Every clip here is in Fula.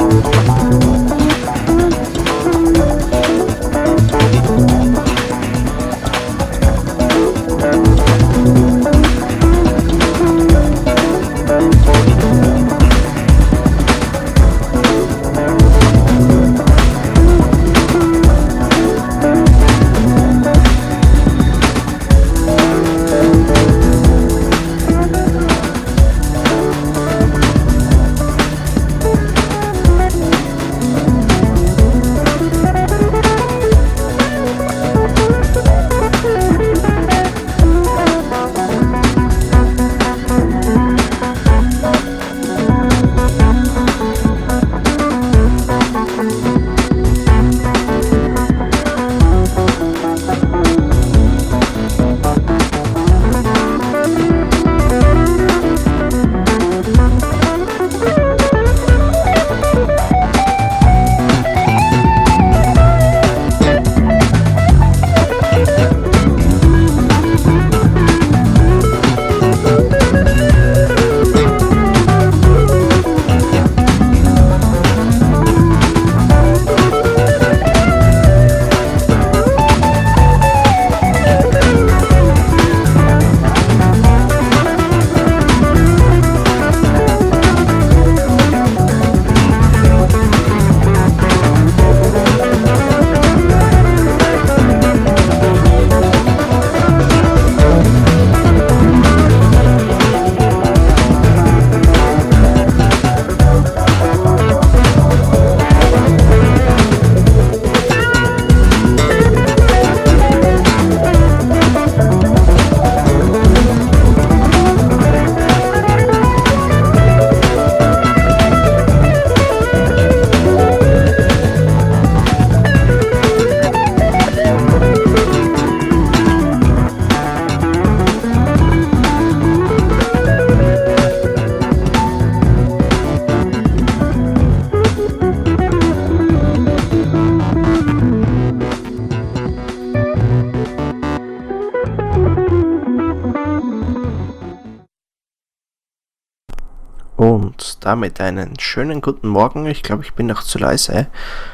Und damit einen schönen guten Morgen. Ich glaube, ich bin noch zu leise.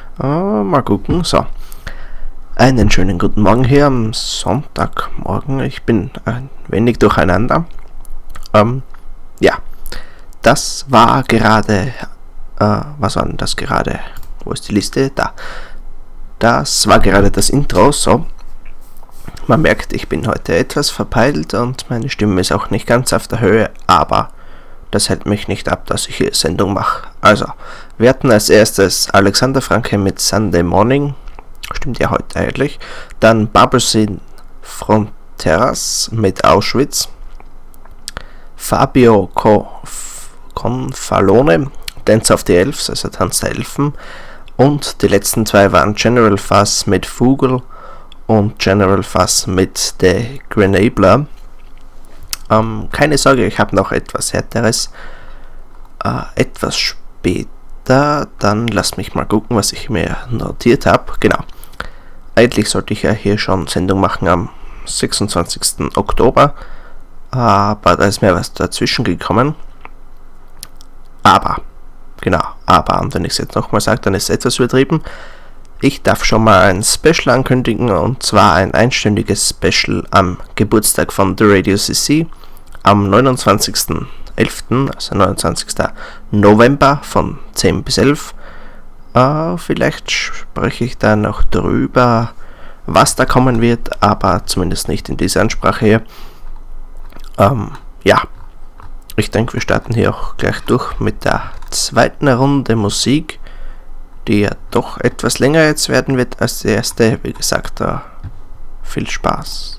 Mal gucken. So. Einen schönen guten Morgen hier am Sonntagmorgen. Ich bin ein wenig durcheinander. Ja. Das war gerade... was war denn das gerade? Wo ist die Liste? Da. Das war gerade das Intro. So. Man merkt, ich bin heute etwas verpeilt und meine Stimme ist auch nicht ganz auf der Höhe, aber das hält mich nicht ab, dass ich hier Sendung mache. Also, wir hatten als erstes Alexander Franke mit Sunday Morning, stimmt ja heute eigentlich, dann Bubbles in Fronteras mit Auschwitz, Fabio Confalone, Dance of the Elves, also Tanz der Elfen, und die letzten zwei waren General Fuss mit Vogel und General Fuss mit The Grenabler. Keine Sorge, ich habe noch etwas Härteres. Etwas später, dann lasst mich mal gucken, was ich mir notiert habe. Genau. Eigentlich sollte ich ja hier schon Sendung machen am 26. Oktober, aber da ist mir was dazwischen gekommen. Aber, und wenn ich es jetzt nochmal sage, dann ist es etwas übertrieben. Ich darf schon mal ein Special ankündigen, und zwar ein einstündiges Special am Geburtstag von The Radio CC am 29.11., also 29. November von 10 bis 11. Vielleicht spreche ich da noch drüber, was da kommen wird, aber zumindest nicht in dieser Ansprache hier. Ja, ich denke, wir starten hier auch gleich durch mit der zweiten Runde Musik, die ja doch etwas länger jetzt werden wird als die erste. Wie gesagt, viel Spaß.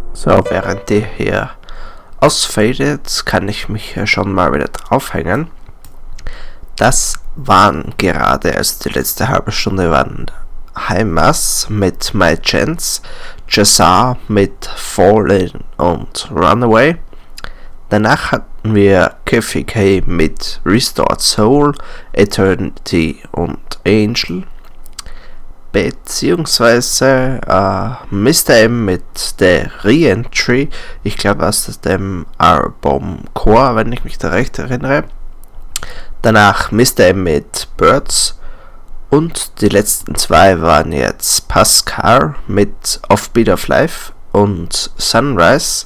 So, während die hier ausfadet, kann ich mich hier schon mal wieder draufhängen. Das waren gerade, also die letzte halbe Stunde waren Heimas mit My Chance, Jazar mit Fallen und Runaway. Danach hatten wir Keffi K mit Restored Soul, Eternity und Angel. Beziehungsweise Mr. M mit der Re-Entry, ich glaube aus dem Album Core, wenn ich mich da recht erinnere. Danach Mr. M mit Birds und die letzten zwei waren jetzt Pascal mit Offbeat of Life und Sunrise.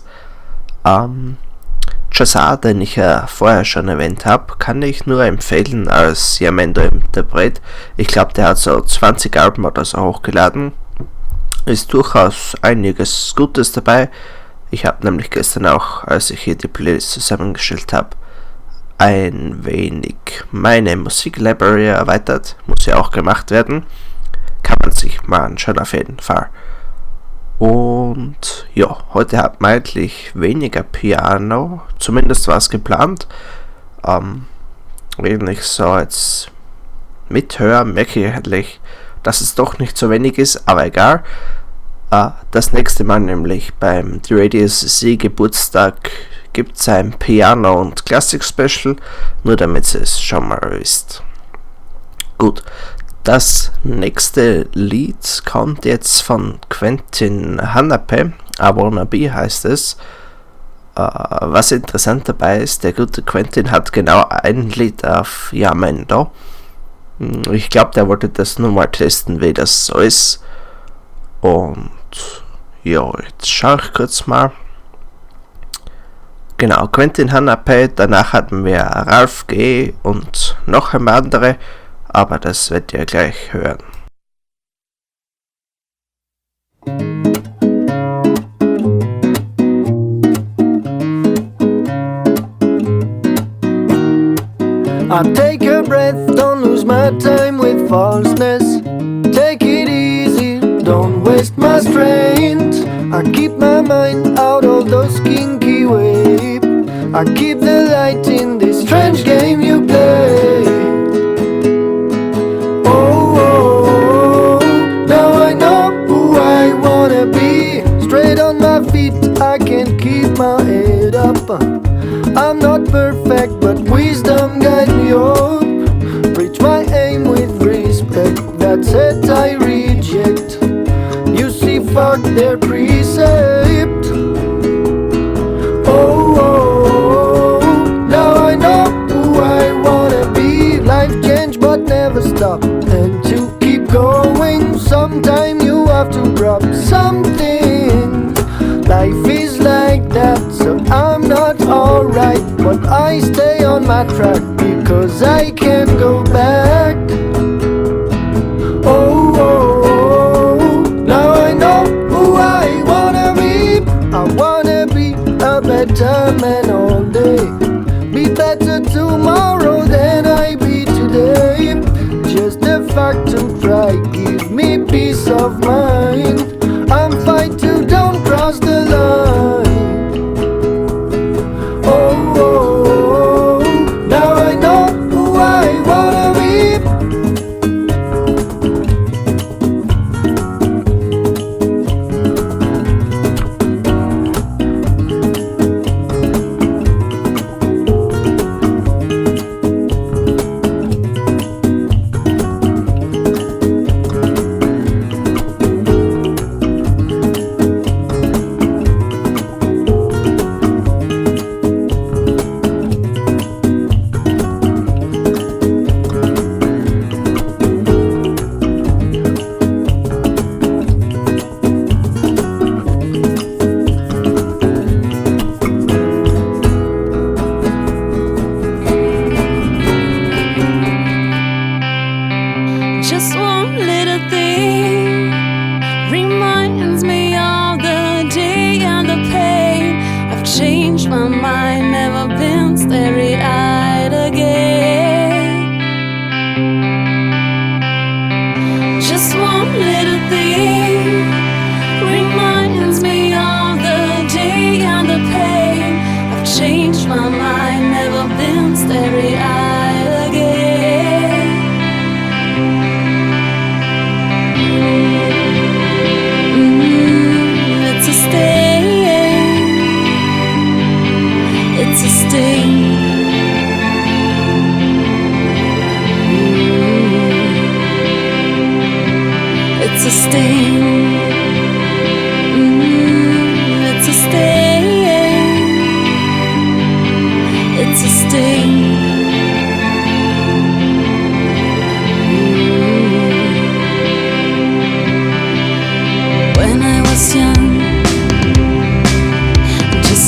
Jazar, den ich ja vorher schon erwähnt habe, kann ich nur empfehlen als Yamendo-Interpret. Ich glaube, der hat so 20 Alben oder so hochgeladen. Ist durchaus einiges Gutes dabei. Ich habe nämlich gestern auch, als ich hier die Playlist zusammengestellt habe, ein wenig meine Musiklibrary erweitert. Muss ja auch gemacht werden. Kann man sich mal anschauen auf jeden Fall. Und ja, heute hat man eigentlich weniger Piano, zumindest war es geplant. Wenn ich so jetzt mithöre, merke ich eigentlich, dass es doch nicht so wenig ist, aber egal. Das nächste Mal nämlich beim The Radius C Geburtstag gibt es ein Piano- und Klassik-Special, nur damit ihr es schon mal wisst. Gut. Das nächste Lied kommt jetzt von Quentin Hanape, I Wanna Be heißt es. Was interessant dabei ist, der gute Quentin hat genau ein Lied auf Yamendo. Ich glaube, der wollte das nur mal testen, wie das so ist. Und ja, jetzt schaue ich kurz mal. Genau, Quentin Hanape, danach hatten wir Ralph G. und noch ein paar andere. Aber das werdet ihr gleich hören. I take a breath, don't lose my time with falseness. Take it easy, don't waste my strength. I keep my mind out of those kinky waves. I keep the light in this strange game you play. I can't keep my head up. I'm not perfect, but wisdom guide me up. Reach my aim with respect, that's it I reject. You see, fuck their precept. Now I know who I wanna be. Life change but never stop. And to keep going, sometime you have to drop something. Life is like that, so I'm not alright, but I stay on my track because I can't go back. Now I know who I wanna be. I wanna be a better man all day. Be better tomorrow than I be today. Just the fact to try give me peace of mind. I'm fine.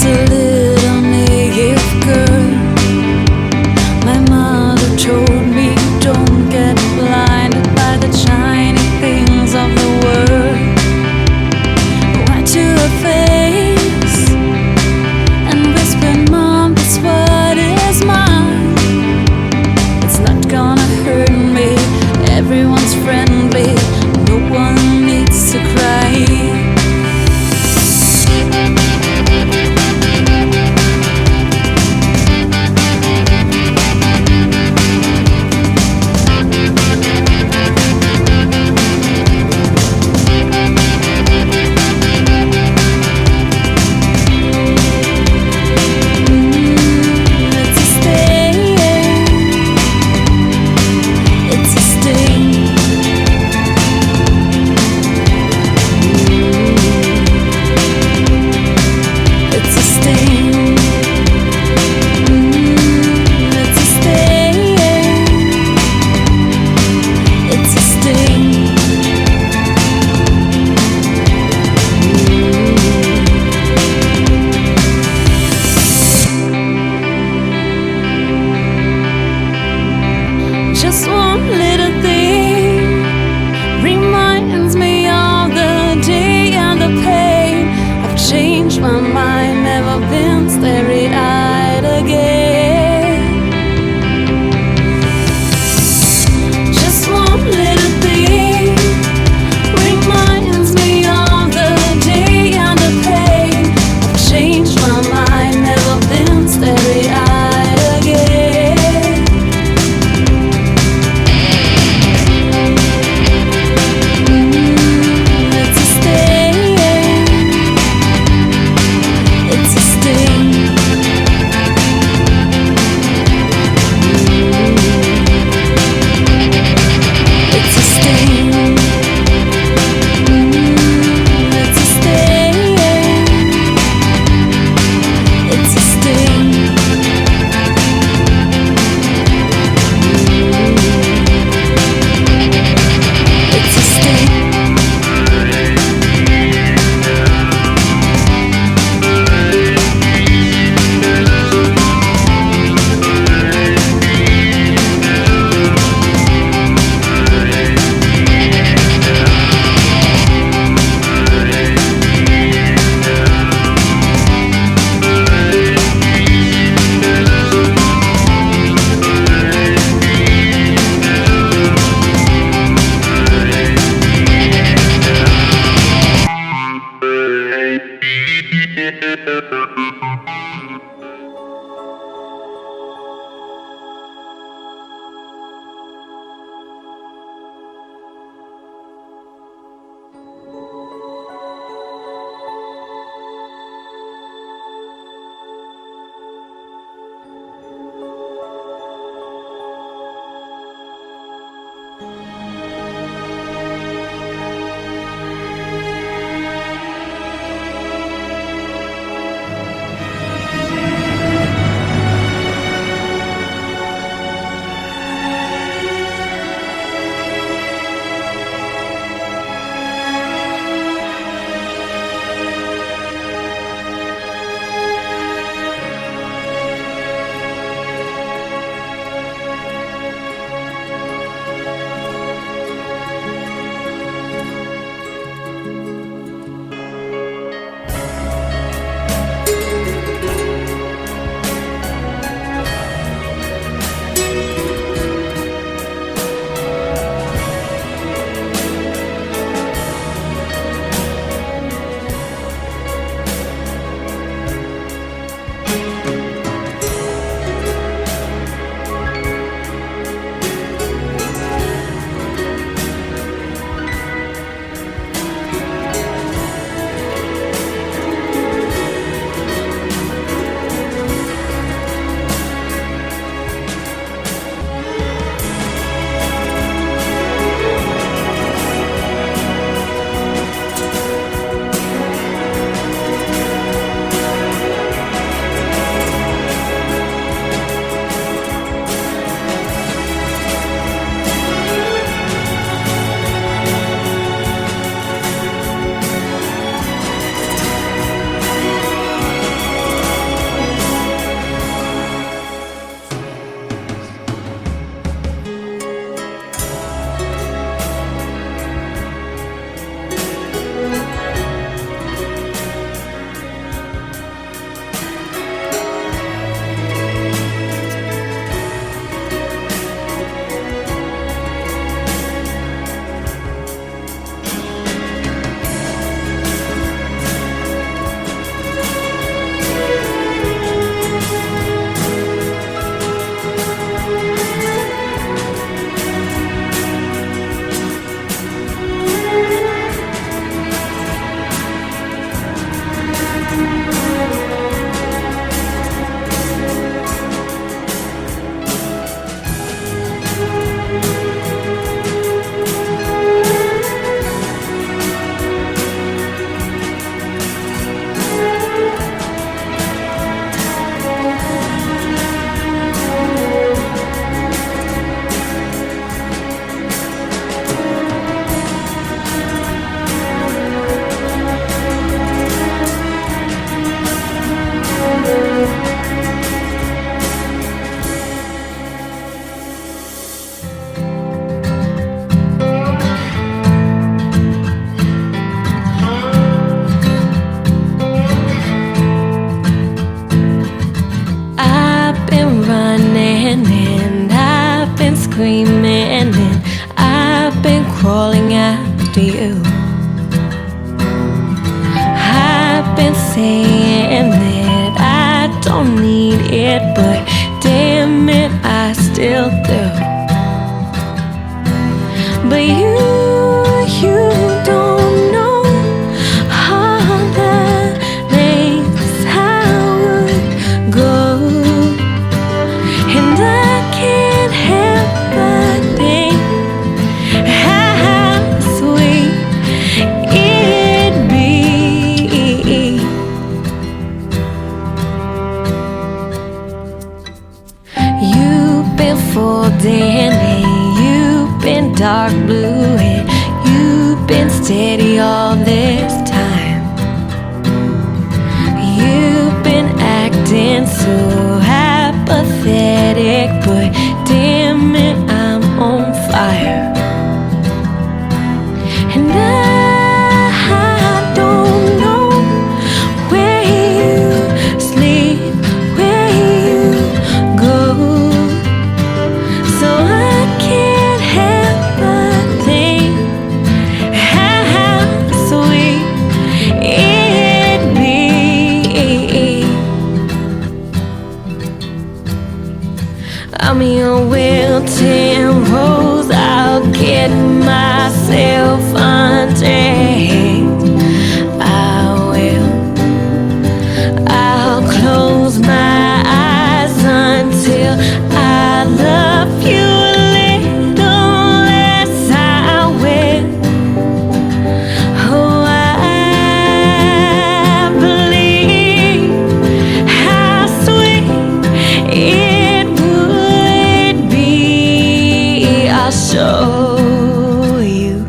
a little naive girl. My mother told me, don't get blinded by the shiny things of the world. Went to her face and whispered, Mom, that's what is mine. It's not gonna hurt me, everyone's friendly, no one needs to cry. Just one little thing reminds me of the day and the pain. I've changed my mind, never been starry-eyed again. Just one little thing reminds me of the day and the pain. I've changed my mind, never been starry-eyed again. screaming, and I've been crawling after you. I've been saying that I don't need it, but damn it, I still do. But you don't know all the lengths I would go, and I can't help but think how sweet it'd be. You've been folding and you've been dark blue, and you've been steady all this time. You've been acting so apathetic, but damn it, I'm on fire. And I don't know where you sleep, where you go, so I can't help but think how sweet it'd be. I'm your wilting rose, I'll get myself undressed. I'll close my eyes until I love you a little less. I will. Oh, I believe how sweet it would be. I'll show you.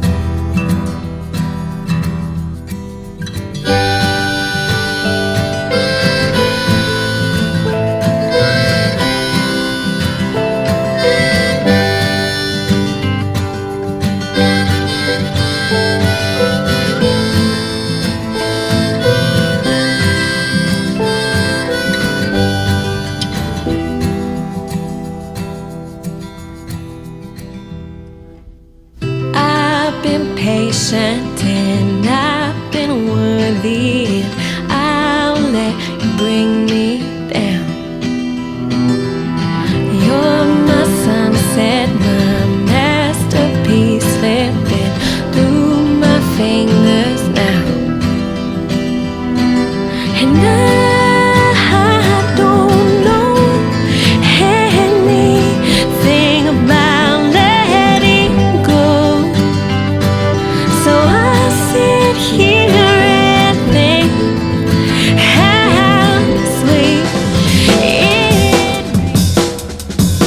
I've been patient and I've been worthy, and I'll let you bring me down. You're my sunset, my masterpiece, slipping through my fingers now. And I don't know anything about letting go, so I sit here and think how sweet it'd be.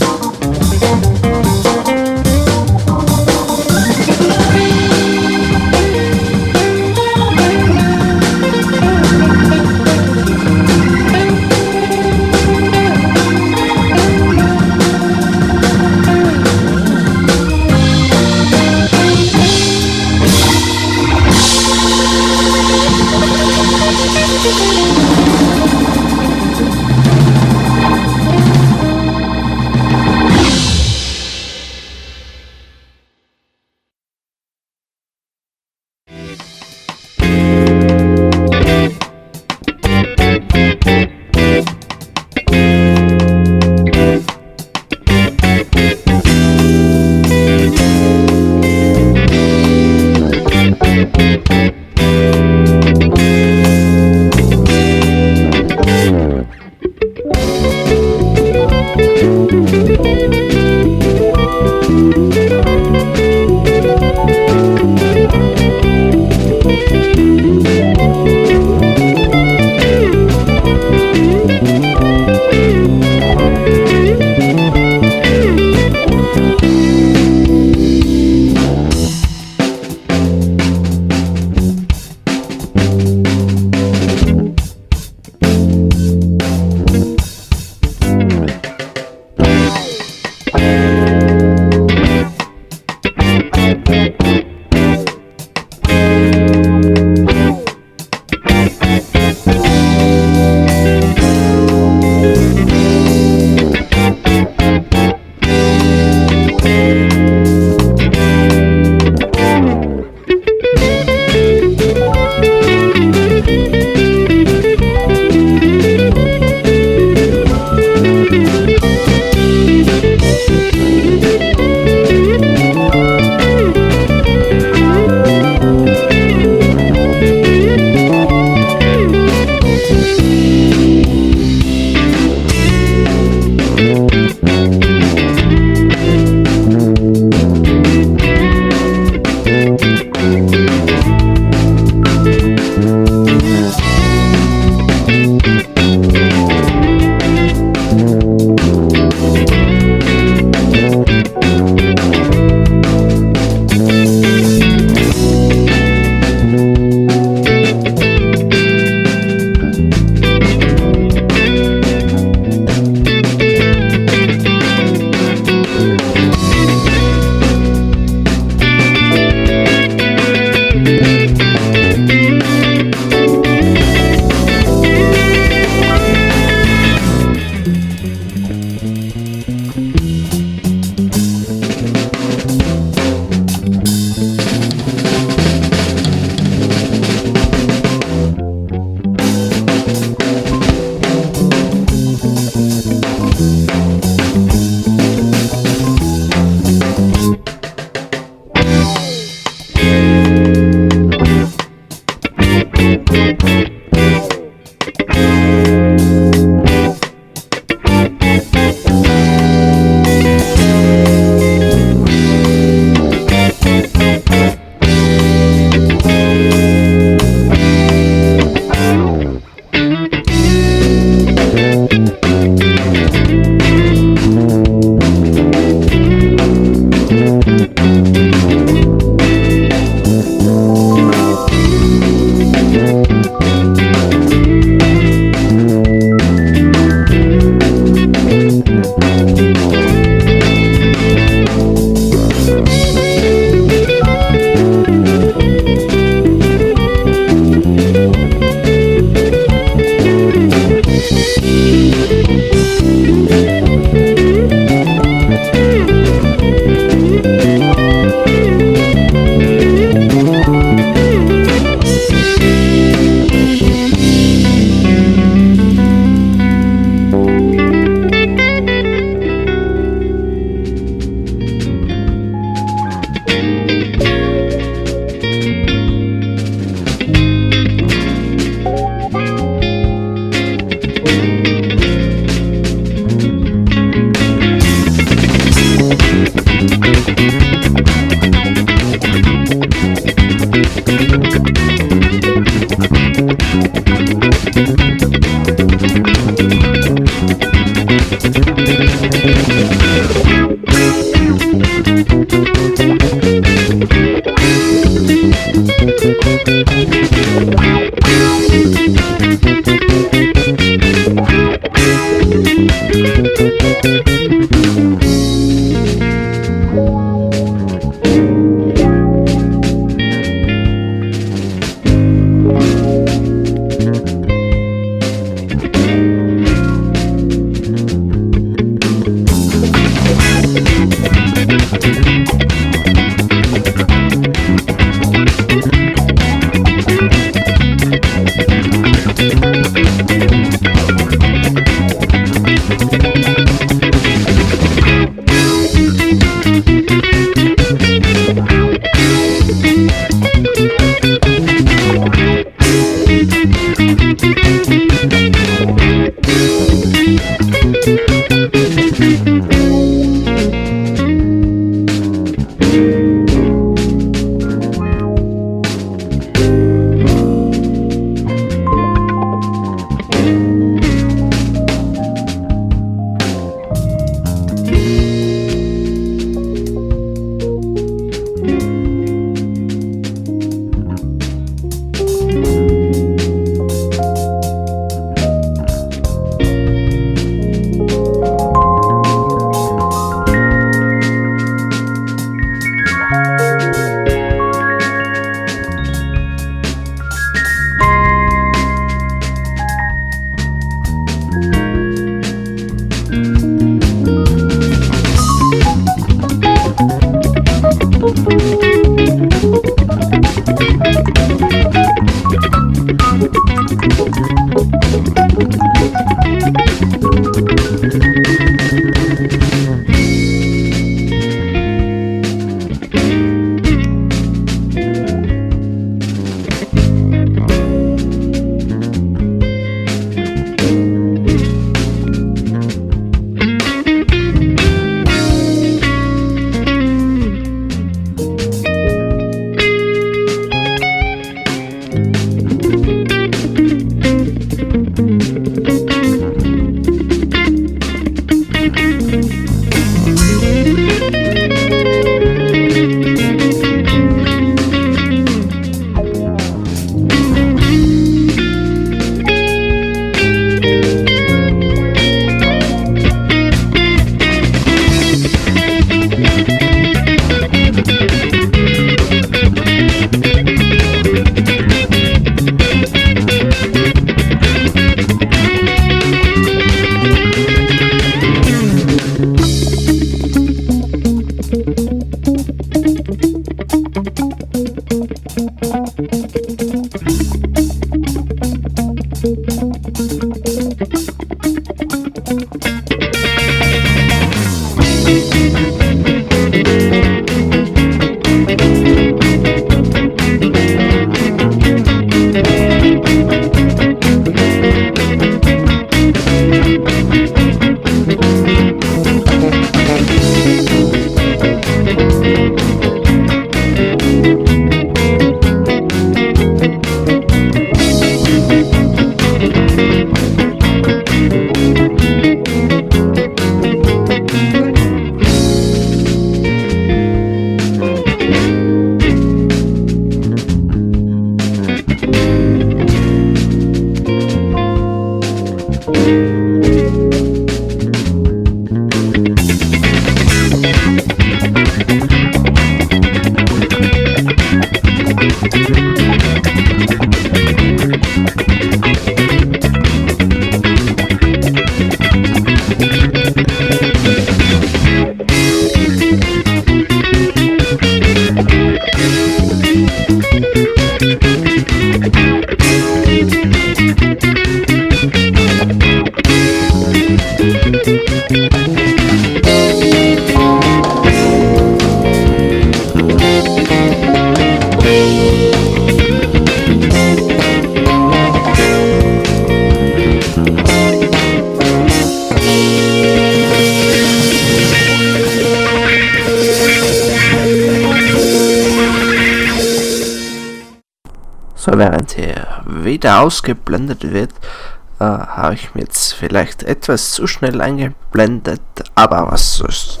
So, während hier wieder ausgeblendet wird, habe ich mir jetzt vielleicht etwas zu schnell eingeblendet, aber was soll's.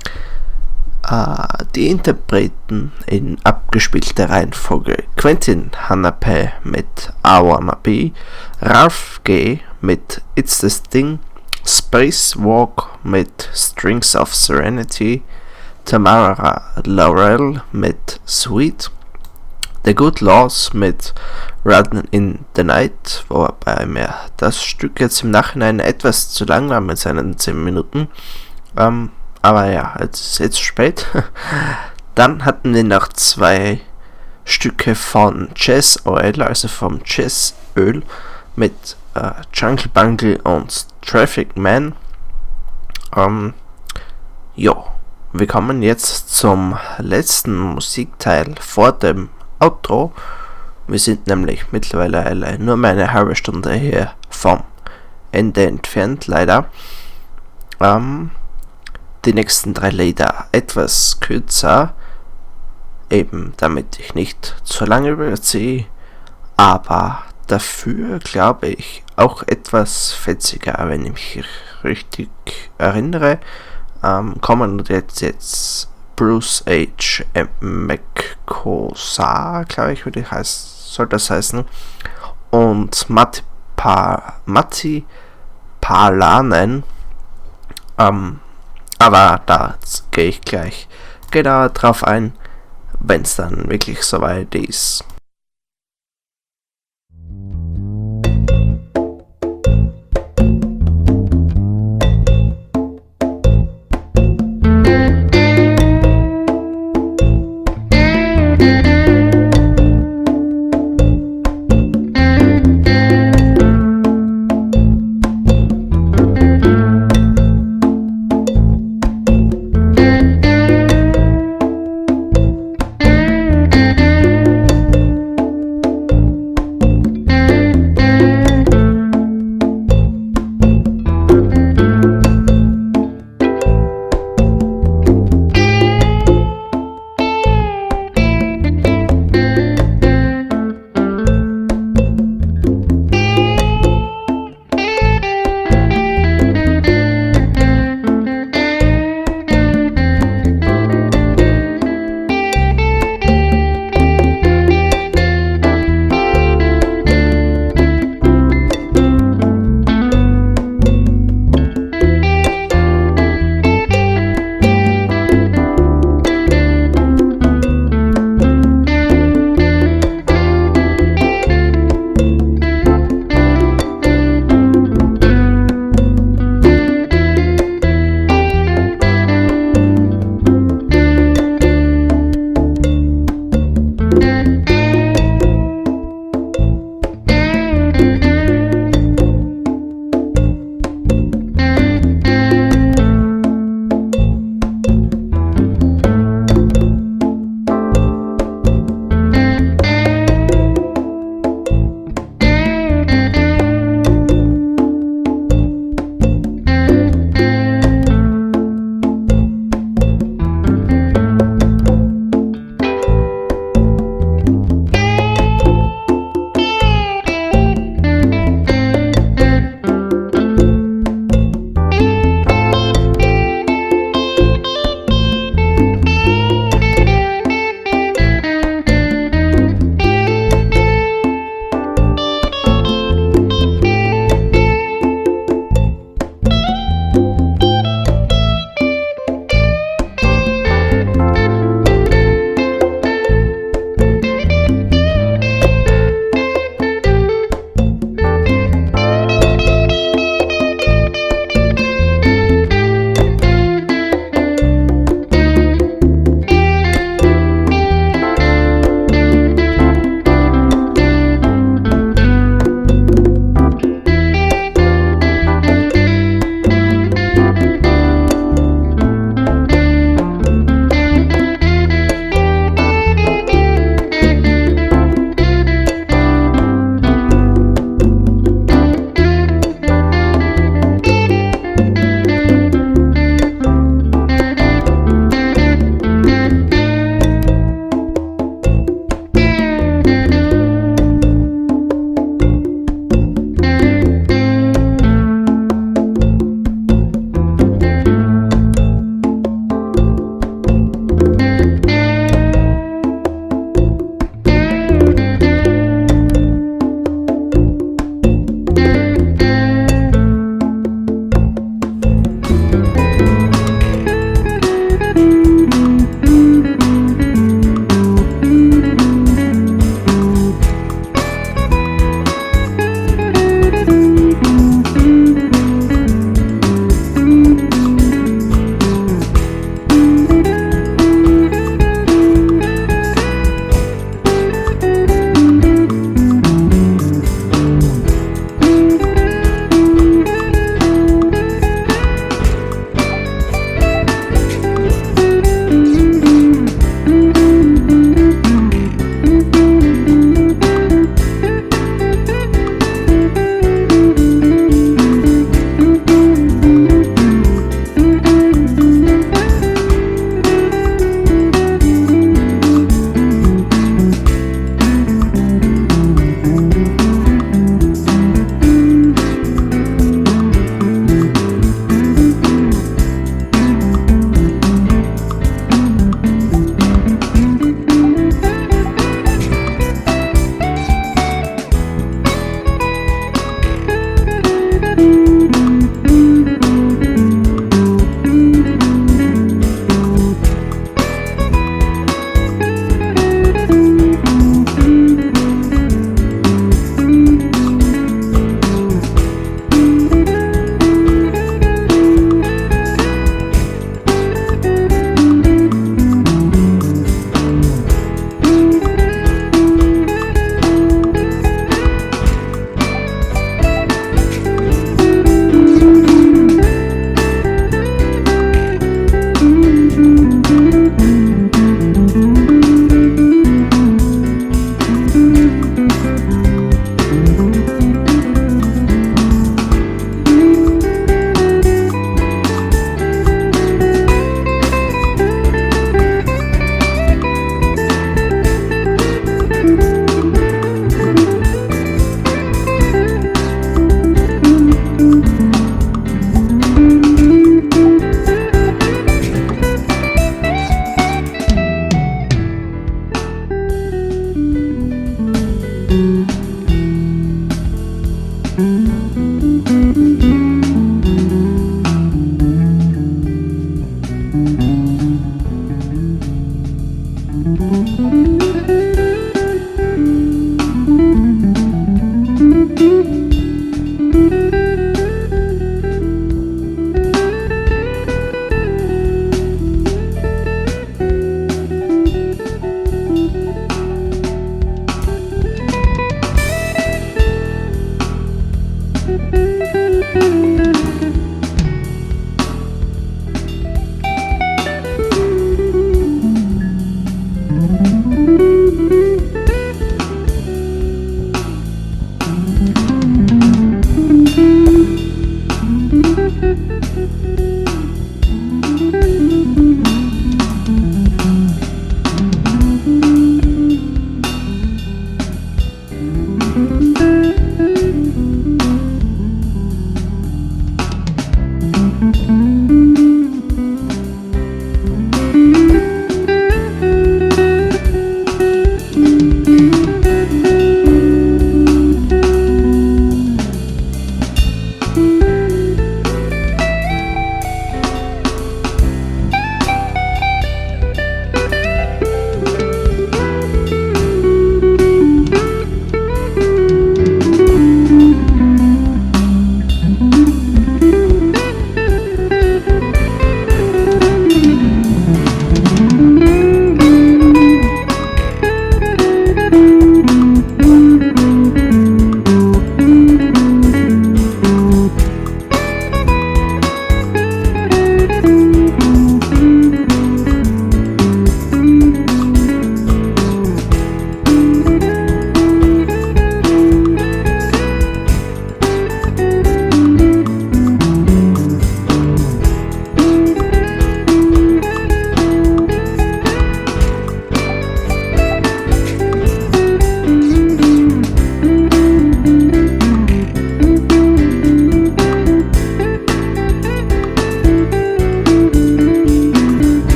Die Interpreten in abgespielter Reihenfolge: Quentin Hanape mit I Wanna Be, Ralph G. mit It's This Thing, Spacewalk mit Strings of Serenity, Tamara Laurel mit Sweet, The Good Laws mit Run in the Night, wobei mir das Stück jetzt im Nachhinein etwas zu lang war mit seinen 10 Minuten. Aber ja, jetzt ist jetzt spät. Dann hatten wir noch 2 Stücke von Jazz Oil, also vom Jazz Öl, mit Jungle Bungle und Traffic Man. Ja, wir kommen jetzt zum letzten Musikteil vor dem Outro. Wir sind nämlich mittlerweile nur mehr eine halbe Stunde hier vom Ende entfernt, leider. Die nächsten 3 Lieder etwas kürzer, eben damit ich nicht zu lange überziehe, aber dafür glaube ich auch etwas fetziger, wenn ich mich richtig erinnere. Kommen jetzt Bruce H. McCosa, glaube ich, soll das heißen, und Matti Palanen. Aber da gehe ich gleich genauer drauf ein, wenn es dann wirklich soweit ist.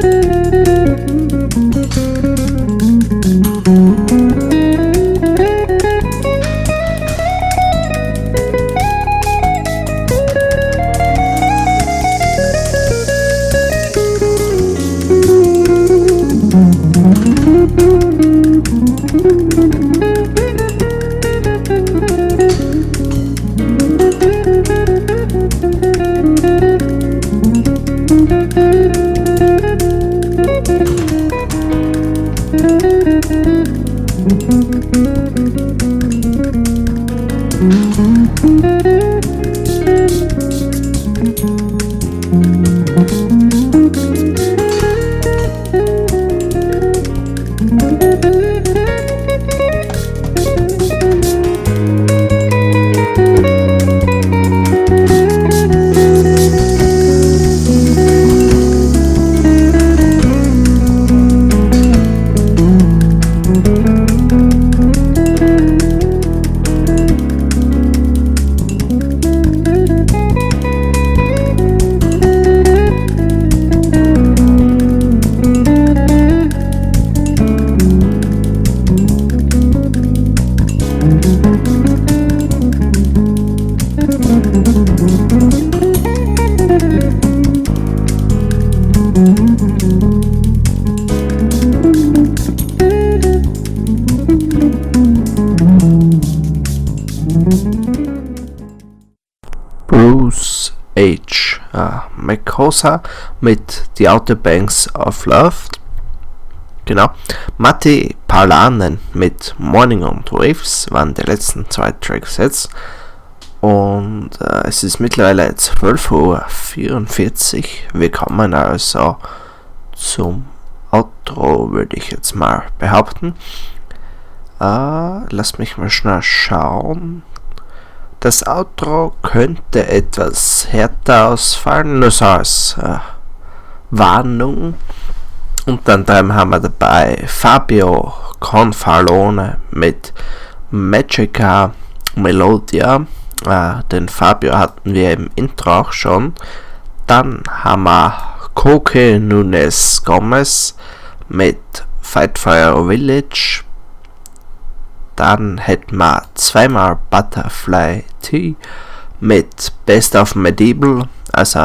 Bruce H. Makosa mit The Outer Banks of Love. Genau. Matti Palanen mit Morning und Waves waren die letzten zwei Tracks jetzt. Und es ist mittlerweile 12:44 Uhr. Wir kommen also zum Outro, würde ich jetzt mal behaupten. Lass mich mal schnell schauen. Das Outro könnte etwas härter ausfallen, nur so als Warnung. Unter anderem haben wir dabei Fabio Confalone mit Magica Melodia. Den Fabio hatten wir im Intro auch schon. Dann haben wir Coque Nunes Gomez mit Fight Fire Village. Dann hätten wir zweimal Butterfly T mit Best of Medieval, also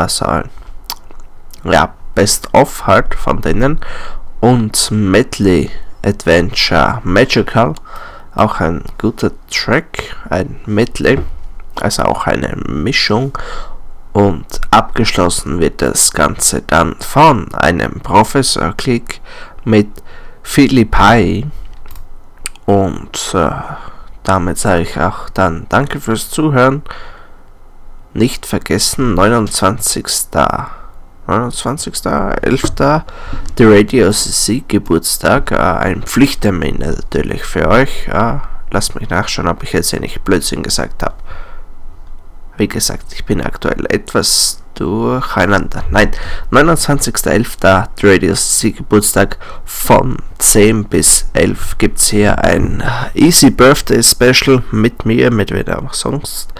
Best of halt von denen, und Medley Adventure Magical, auch ein guter Track, ein Medley, also auch eine Mischung. Und abgeschlossen wird das Ganze dann von einem Professor Click mit Philippi. Und damit sage ich auch dann danke fürs Zuhören. Nicht vergessen, 29.11. die Radio CC Geburtstag. Ein Pflichttermin natürlich für euch. Lasst mich nachschauen, ob ich jetzt nicht Blödsinn gesagt habe. Wie gesagt, ich bin aktuell etwas durcheinander. Nein, 29.11. Radio CC Geburtstag von 10 bis 11 gibt es hier ein Easy Birthday Special mit mir, mit wem auch sonst.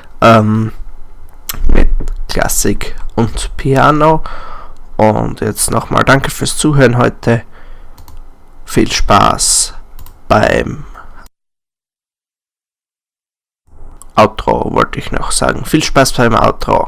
Mit Klassik und Piano. Und jetzt nochmal danke fürs Zuhören heute. Viel Spaß beim Outro, wollte ich noch sagen. Viel Spaß beim Outro.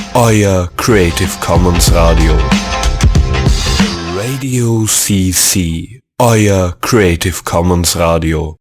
Euer Creative Commons Radio. Radio CC. Euer Creative Commons Radio.